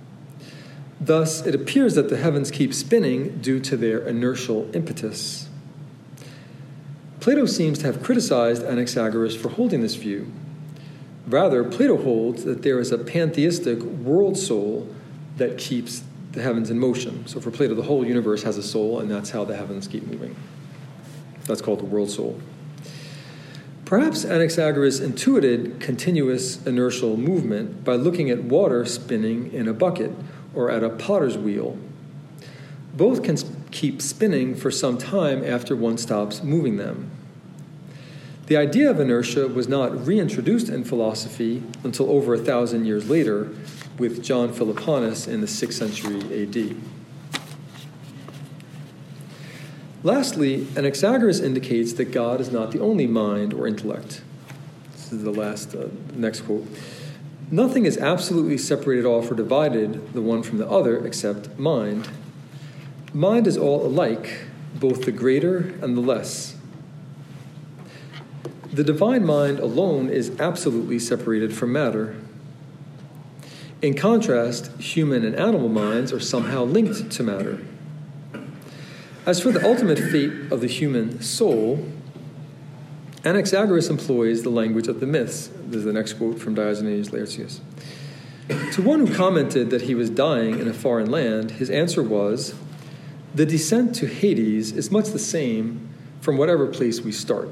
Speaker 1: Thus, it appears that the heavens keep spinning due to their inertial impetus." Plato seems to have criticized Anaxagoras for holding this view. Rather, Plato holds that there is a pantheistic world soul that keeps the heavens in motion. So for Plato, the whole universe has a soul, and that's how the heavens keep moving. That's called the world soul. Perhaps Anaxagoras intuited continuous inertial movement by looking at water spinning in a bucket or at a potter's wheel. Both can keep spinning for some time after one stops moving them. The idea of inertia was not reintroduced in philosophy until over a thousand years later with John Philoponus in the sixth century A D. Lastly, Anaxagoras indicates that God is not the only mind or intellect. This is the last, uh, next quote. Nothing is absolutely separated off or divided, the one from the other, except mind. Mind is all alike, both the greater and the less. The divine mind alone is absolutely separated from matter. In contrast, human and animal minds are somehow linked to matter. As for the ultimate fate of the human soul, Anaxagoras employs the language of the myths. This is the next quote from Diogenes Laertius. To one who commented that he was dying in a foreign land, his answer was, "The descent to Hades is much the same from whatever place we start."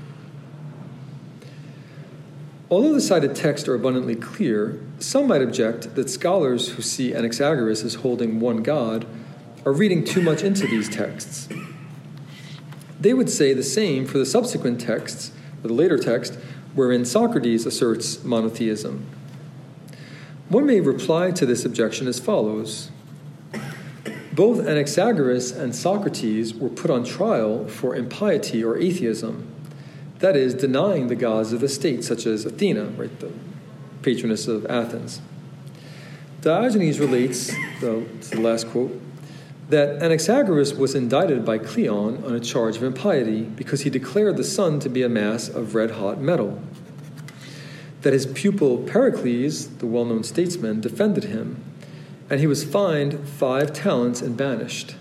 Speaker 1: Although the cited texts are abundantly clear, some might object that scholars who see Anaxagoras as holding one God are reading too much into these texts. They would say the same for the subsequent texts, or the later text, wherein Socrates asserts monotheism. One may reply to this objection as follows. Both Anaxagoras and Socrates were put on trial for impiety or atheism, that is, denying the gods of the state, such as Athena, right, the patroness of Athens. Diogenes relates, the, the last quote, that Anaxagoras was indicted by Cleon on a charge of impiety because he declared the sun to be a mass of red-hot metal. That his pupil Pericles, the well-known statesman, defended him, and he was fined five talents and banished.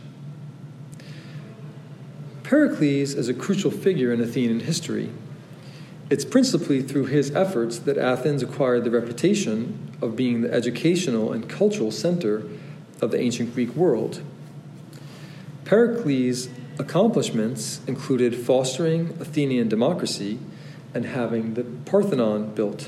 Speaker 1: Pericles is a crucial figure in Athenian history. It's principally through his efforts that Athens acquired the reputation of being the educational and cultural center of the ancient Greek world. Pericles' accomplishments included fostering Athenian democracy and having the Parthenon built.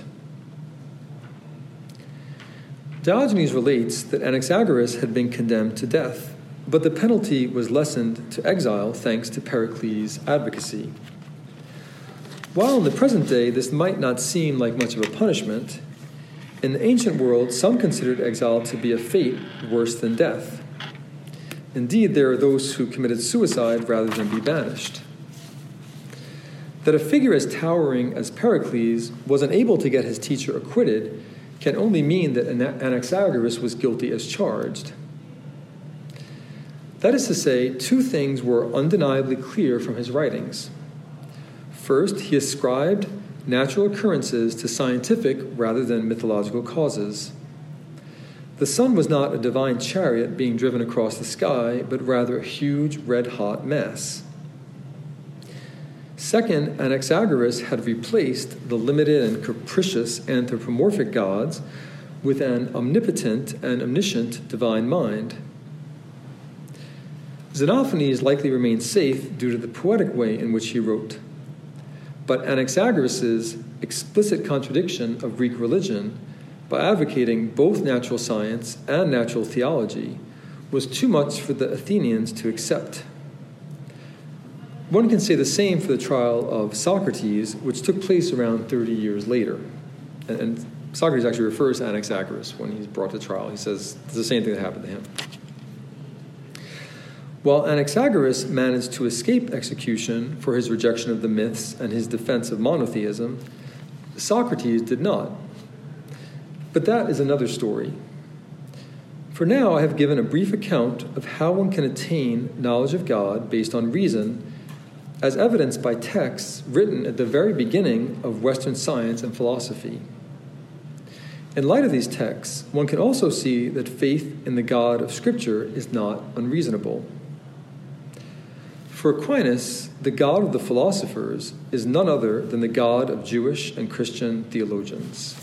Speaker 1: Diogenes relates that Anaxagoras had been condemned to death, but the penalty was lessened to exile thanks to Pericles' advocacy. While in the present day this might not seem like much of a punishment, in the ancient world some considered exile to be a fate worse than death. Indeed, there are those who committed suicide rather than be banished. That a figure as towering as Pericles was unable to get his teacher acquitted can only mean that Anaxagoras was guilty as charged. That is to say, two things were undeniably clear from his writings. First, he ascribed natural occurrences to scientific rather than mythological causes. The sun was not a divine chariot being driven across the sky, but rather a huge red-hot mass. Second, Anaxagoras had replaced the limited and capricious anthropomorphic gods with an omnipotent and omniscient divine mind. Xenophanes likely remained safe due to the poetic way in which he wrote. But Anaxagoras' explicit contradiction of Greek religion by advocating both natural science and natural theology was too much for the Athenians to accept. One can say the same for the trial of Socrates, which took place around thirty years later. And, and Socrates actually refers to Anaxagoras when he's brought to trial. He says it's the same thing that happened to him. While Anaxagoras managed to escape execution for his rejection of the myths and his defense of monotheism, Socrates did not. But that is another story. For now, I have given a brief account of how one can attain knowledge of God based on reason, as evidenced by texts written at the very beginning of Western science and philosophy. In light of these texts, one can also see that faith in the God of Scripture is not unreasonable. For Aquinas, the God of the philosophers is none other than the God of Jewish and Christian theologians.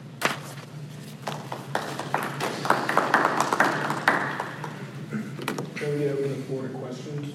Speaker 2: Can we open the floor to questions?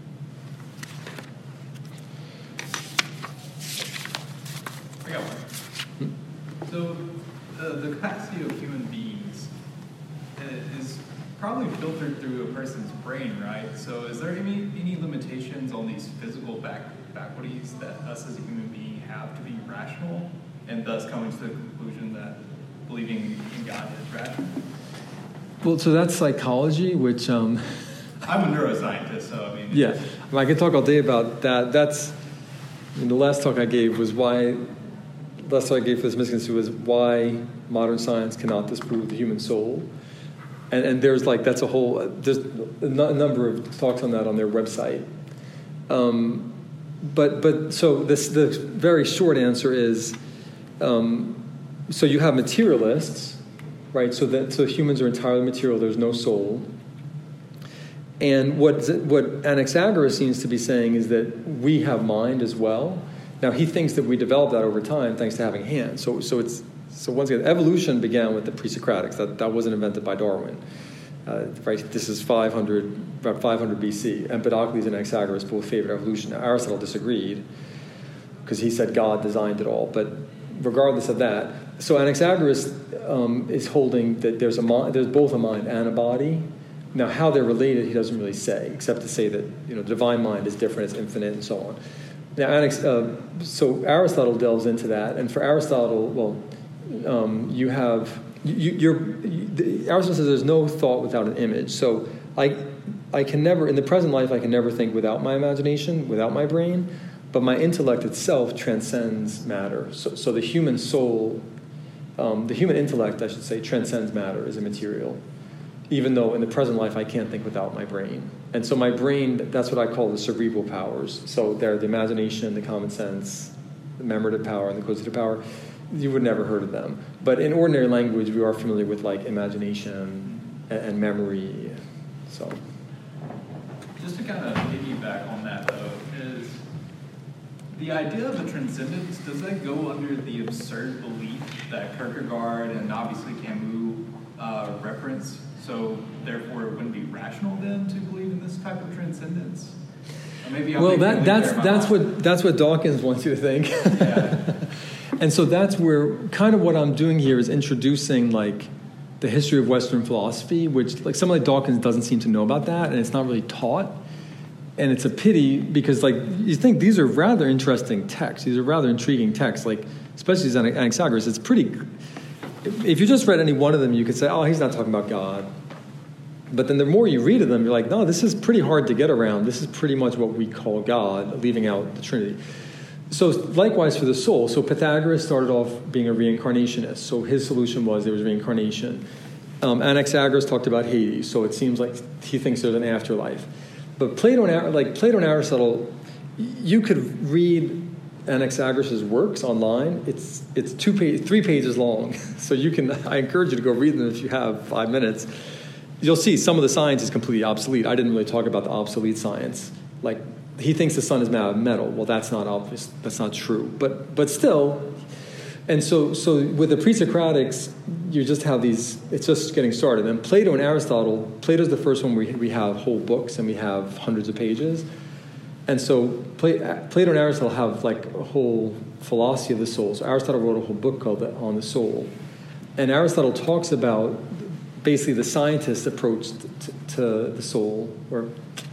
Speaker 3: I got one. So, uh, the capacity of human beings is probably filtered through a person's brain, right? So, is there any any limitations on these physical back, faculties that us as a human being have to be rational, and thus coming to the conclusion that believing in God is rational?
Speaker 1: Well, so that's psychology, which... Um,
Speaker 3: I'm a neuroscientist, so I mean...
Speaker 1: Yeah, I, mean, I could talk all day about that. That's... I mean, the last talk I gave was why lesson I gave for this misconception was why modern science cannot disprove the human soul. And, and there's like, that's a whole, there's a number of talks on that on their website. Um, but, but so this, the very short answer is, um, so you have materialists, right? So that, so humans are entirely material, there's no soul. And what, what Anaxagoras seems to be saying is that we have mind as well. Now, he thinks that we developed that over time thanks to having hands. So, so it's so once again, evolution began with the pre-Socratics. That that wasn't invented by Darwin. Uh, right? This is five hundred, about five hundred B C. Empedocles and Anaxagoras both favored evolution. Now, Aristotle disagreed because he said God designed it all. But regardless of that, so Anaxagoras um, is holding that there's a mind, there's both a mind and a body. Now, how they're related, he doesn't really say, except to say that you know the divine mind is different, it's infinite, and so on. Now, Anax, uh, so Aristotle delves into that, and for Aristotle, well, um, you have you, you're you, the, Aristotle says there's no thought without an image. So I I can never in the present life I can never think without my imagination, without my brain, but my intellect itself transcends matter. So, so the human soul, um, the human intellect, I should say, transcends matter, is immaterial. Even though in the present life I can't think without my brain. And so my brain, that's what I call the cerebral powers. So they're the imagination, the common sense, the memorative power, and the cognitive power. You would never heard of them. But in ordinary language, we are familiar with like imagination and, and memory. So,
Speaker 3: just to kind of piggyback on that though, is the idea of the transcendence, does that go under the absurd belief that Kierkegaard and obviously Camus uh, reference? So therefore, it wouldn't be rational then to believe in this type of transcendence. Or maybe I'm
Speaker 1: well, that, that's
Speaker 3: life.
Speaker 1: that's what that's what Dawkins wants you to think.
Speaker 3: Yeah.
Speaker 1: And so that's where kind of what I'm doing here is introducing like the history of Western philosophy, which like someone like Dawkins doesn't seem to know about that, and it's not really taught. And it's a pity because like you think these are rather interesting texts. These are rather intriguing texts, like especially Anaxagoras. It's pretty. If you just read any one of them, you could say, oh, he's not talking about God. But then the more you read of them, you're like, no, this is pretty hard to get around. This is pretty much what we call God, leaving out the Trinity. So likewise for the soul. So Pythagoras started off being a reincarnationist. So his solution was there was reincarnation. Um, Anaxagoras talked about Hades. So it seems like he thinks there's an afterlife. But Plato and, like Plato and Aristotle, you could read Anaxagoras' works online. It's it's two page, three pages long. So you can. I encourage you to go read them if you have five minutes. You'll see some of the science is completely obsolete. I didn't really talk about the obsolete science. Like he thinks the sun is made of metal. Well, that's not obvious. That's not true. But but still, and so so with the pre-Socratics, you just have these. It's just getting started. And Plato and Aristotle. Plato's the first one where we we have whole books and we have hundreds of pages. And so Plato and Aristotle have like a whole philosophy of the soul. So Aristotle wrote a whole book called On the Soul. And Aristotle talks about basically the scientist's approach to, to the soul. Or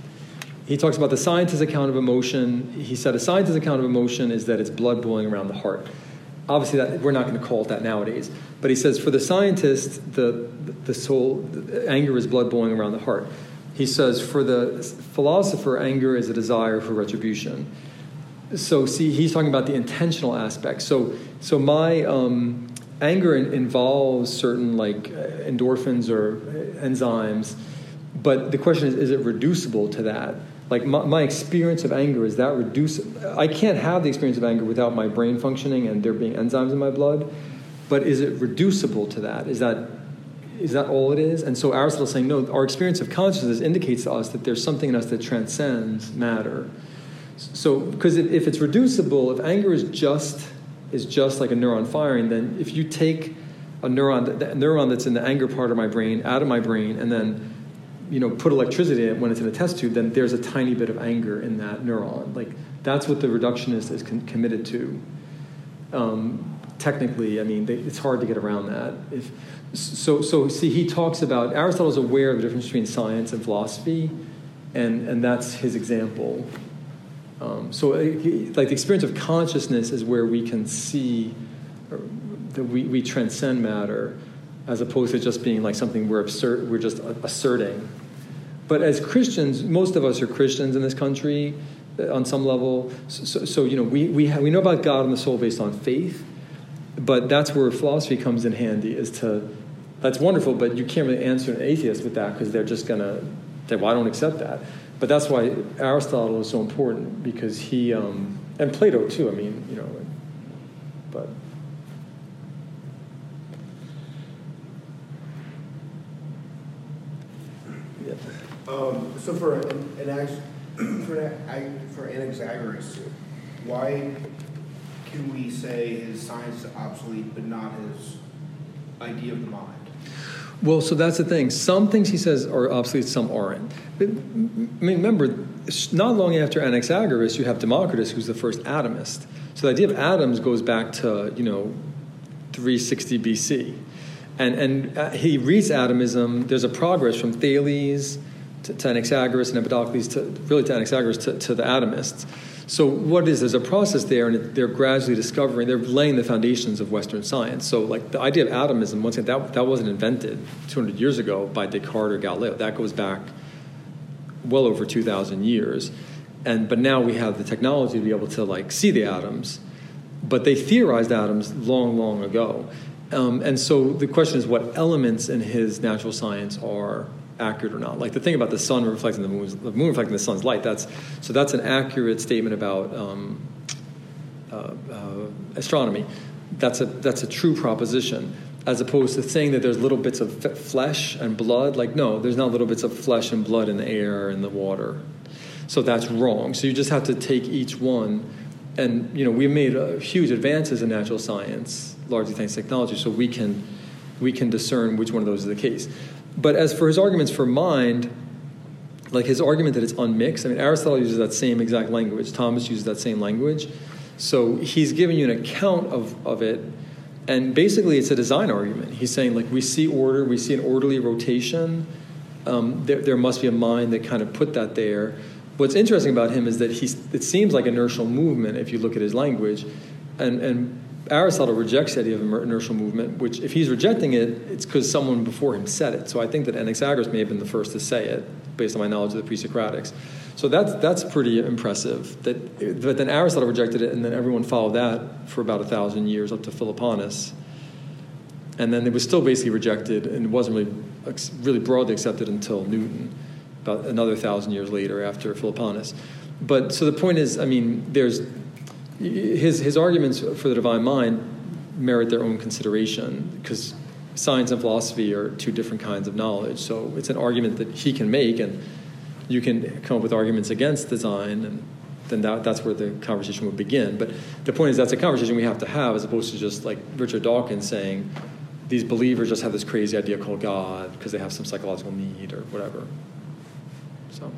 Speaker 1: he talks about the scientist's account of emotion. He said a scientist's account of emotion is that it's blood boiling around the heart. Obviously, that, we're not going to call it that nowadays. But he says for the scientist, the, the soul, the anger is blood boiling around the heart. He says, for the philosopher, anger is a desire for retribution. So, see, he's talking about the intentional aspect. So, so my um, anger in, involves certain, like, endorphins or enzymes, but the question is, is it reducible to that? Like, my, my experience of anger, is that reducible? I can't have the experience of anger without my brain functioning and there being enzymes in my blood, but is it reducible to that? Is that... Is that all it is? And so Aristotle's saying, no, our experience of consciousness indicates to us that there's something in us that transcends matter. So, because if, if it's reducible, if anger is just is just like a neuron firing, then if you take a neuron, the neuron that's in the anger part of my brain out of my brain, and then you know put electricity in it when it's in a test tube, then there's a tiny bit of anger in that neuron. Like that's what the reductionist is con- committed to. Um, technically, I mean, they, it's hard to get around that. If So, so see, he talks about, Aristotle's aware of the difference between science and philosophy, and, and that's his example. Um, so, he, like, the experience of consciousness is where we can see that we, we transcend matter, as opposed to just being like something we're absurd, we're just asserting. But as Christians, most of us are Christians in this country, on some level. So, so you know, we we have, we know about God and the soul based on faith. but that's where philosophy comes in handy, is to, that's wonderful, but you can't really answer an atheist with that because they're just going to say, well, I don't accept that. But that's why Aristotle is so important, because he, um, and Plato too, I mean, you know, but. Yeah.
Speaker 2: Um, so for an, an act, for an, for Anaxagoras, why can we say his science is obsolete but not his idea of the mind?
Speaker 1: Well, so that's the thing. Some things he says are obsolete, some aren't. But, I mean, remember, not long after Anaxagoras, you have Democritus, who's the first atomist. So the idea of atoms goes back to, you know, three sixty B C. And, and he reads atomism. There's a progress from Thales to, to Anaxagoras and Empedocles to, really to Anaxagoras to, to the atomists. So what is, there's a process there, and they're gradually discovering, they're laying the foundations of Western science. So like the idea of atomism, once again, that, that wasn't invented two hundred years ago by Descartes or Galileo. That goes back well over two thousand years. And, but now we have the technology to be able to like see the atoms. But they theorized atoms long, long ago. Um, and so the question is what elements in his natural science are accurate or not. Like the thing about the sun reflecting the moon, the moon reflecting the sun's light, that's so that's an accurate statement about um, uh, uh, astronomy. That's a that's a true proposition, as opposed to saying that there's little bits of f- flesh and blood. Like, no, there's not little bits of flesh and blood in the air and the water. So that's wrong. So you just have to take each one, and you know we made uh, huge advances in natural science, largely thanks to technology. So we can we can discern which one of those is the case. But as for his arguments for mind, like his argument that it's unmixed, I mean, Aristotle uses that same exact language. Thomas uses that same language. So he's giving you an account of, of it, and basically it's a design argument. He's saying, like, we see order, we see an orderly rotation. Um, there, there must be a mind that kind of put that there. What's interesting about him is that he's, it seems like inertial movement if you look at his language, and and Aristotle rejects the idea of inertial movement, which if he's rejecting it, it's because someone before him said it. So I think that Anaxagoras may have been the first to say it, based on my knowledge of the pre-Socratics. So that's that's pretty impressive. That, but then Aristotle rejected it, and then everyone followed that for about a thousand years, up to Philoponus. And then it was still basically rejected, and it wasn't really really broadly accepted until Newton, about another thousand years later after Philoponus. But so the point is, I mean, there's His his arguments for the divine mind merit their own consideration, because science and philosophy are two different kinds of knowledge. So it's an argument that he can make, and you can come up with arguments against design, and then that, that's where the conversation would begin. But the point is that's a conversation we have to have, as opposed to just like Richard Dawkins saying these believers just have this crazy idea called God because they have some psychological need or whatever. So.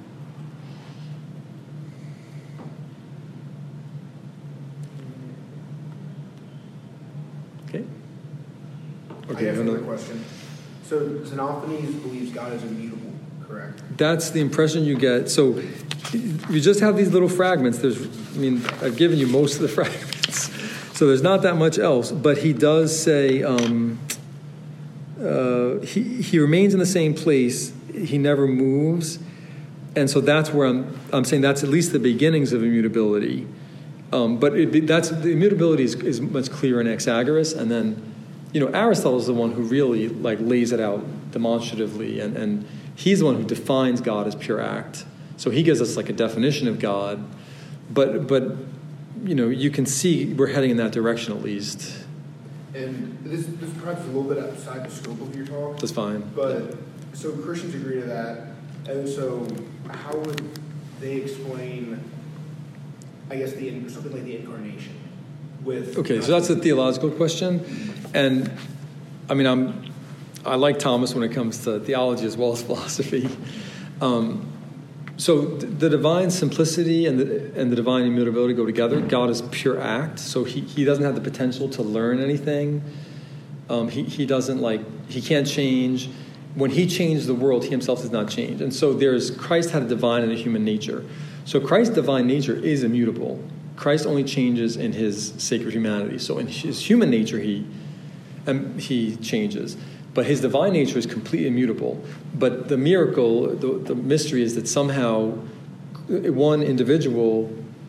Speaker 1: Okay.
Speaker 2: Okay, I have another question. So Xenophanes believes God is immutable, correct?
Speaker 1: That's the impression you get. So you just have these little fragments. There's, I mean, I've given you most of the fragments. So there's not that much else. But he does say um, uh, he he remains in the same place. He never moves. And so that's where I'm I'm saying that's at least the beginnings of immutability. Um, but it, that's the immutability is, is much clearer in Anaxagoras, and then, you know, Aristotle is the one who really like lays it out demonstratively, and, and he's the one who defines God as pure act. So he gives us like a definition of God, but but you know you can see we're heading in that direction at least.
Speaker 2: And this this is perhaps a little bit outside the scope of your talk.
Speaker 1: That's fine.
Speaker 2: But so Christians agree to that, and so how would they explain, I guess, the something like the incarnation with?
Speaker 1: Okay, so that's a theological question, and I mean, I'm I like Thomas when it comes to theology as well as philosophy. Um, so the divine simplicity and the and the divine immutability go together. God is pure act, so he he doesn't have the potential to learn anything. Um, he he doesn't like he can't change. When he changed the world, he himself does not change, and so there's Christ had a divine and a human nature. So Christ's divine nature is immutable. Christ only changes in his sacred humanity. So in his human nature, he um, he changes. But his divine nature is completely immutable. But the miracle, the, the mystery is that somehow one individual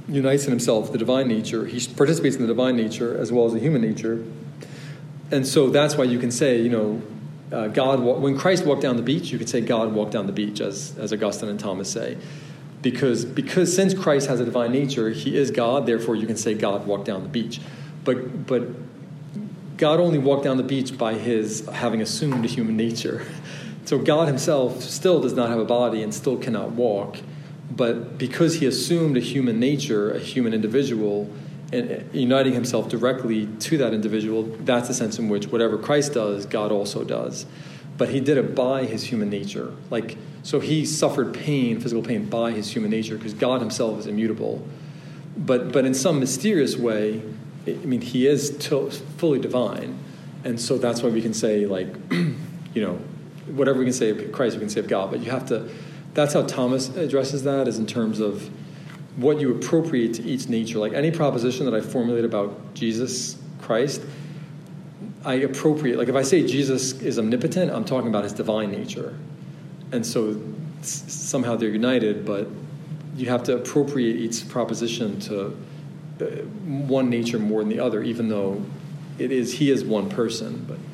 Speaker 1: unites in himself the divine nature. He participates in the divine nature as well as the human nature. And so that's why you can say, you know, uh, God, when Christ walked down the beach, you could say God walked down the beach, as, as Augustine and Thomas say. Because, because since Christ has a divine nature, he is God, therefore you can say God walked down the beach. But, but God only walked down the beach by his having assumed a human nature. So God himself still does not have a body and still cannot walk. But because he assumed a human nature, a human individual, and uniting himself directly to that individual, that's the sense in which whatever Christ does, God also does. But he did it by his human nature. Like, so he suffered pain, physical pain, by his human nature, because God himself is immutable. But but in some mysterious way, I mean, he is to, fully divine. And so that's why we can say, like, you know, whatever we can say of Christ, we can say of God. But you have to, that's how Thomas addresses that, is in terms of what you appropriate to each nature. Like any proposition that I formulate about Jesus Christ, I appropriate. Like if I say Jesus is omnipotent, I'm talking about his divine nature. And so s- somehow they're united, but you have to appropriate each proposition to uh, one nature more than the other, even though it is he is one person. But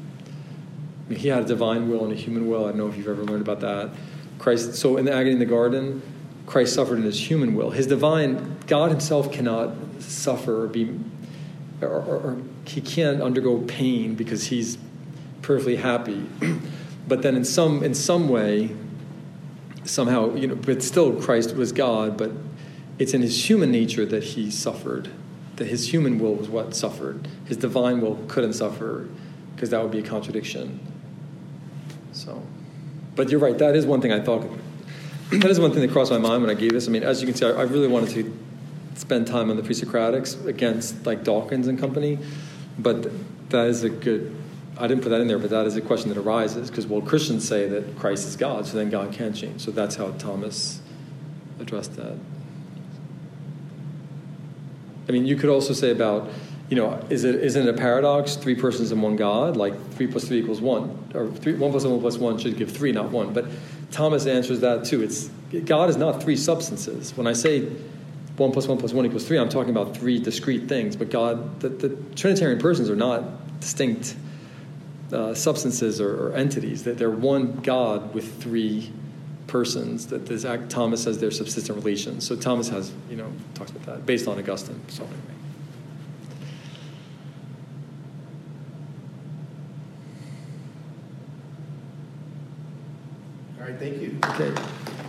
Speaker 1: I mean, he had a divine will and a human will. I don't know if you've ever learned about that. Christ. So in the agony in the garden, Christ suffered in his human will. His divine, God himself cannot suffer or be, or, or, or he can't undergo pain because he's perfectly happy. But then in some in some way, somehow, you know, but still Christ was God, but it's in his human nature that he suffered. That his human will was what suffered. His divine will couldn't suffer because that would be a contradiction. So, but you're right, that is one thing I thought. That is one thing that crossed my mind when I gave this. I mean, as you can see, I, I really wanted to spend time on the pre-Socratics against like Dawkins and company, but that is a good, I didn't put that in there, but that is a question that arises because, well, Christians say that Christ is God, so then God can change. So that's how Thomas addressed that. I mean, you could also say about, you know, is it isn't it a paradox, three persons and one God, like three plus three equals one, or three, one plus one plus one should give three, not one. But Thomas answers that too. It's God is not three substances. When I say one plus one plus one equals three, I'm talking about three discrete things. But God, the, the Trinitarian persons are not distinct uh, substances or, or entities. That they're one God with three persons. That this act, Thomas says they're subsistent relations. So Thomas has, you know, talks about that based on Augustine. So anyway.
Speaker 2: All right, thank you.
Speaker 1: Okay.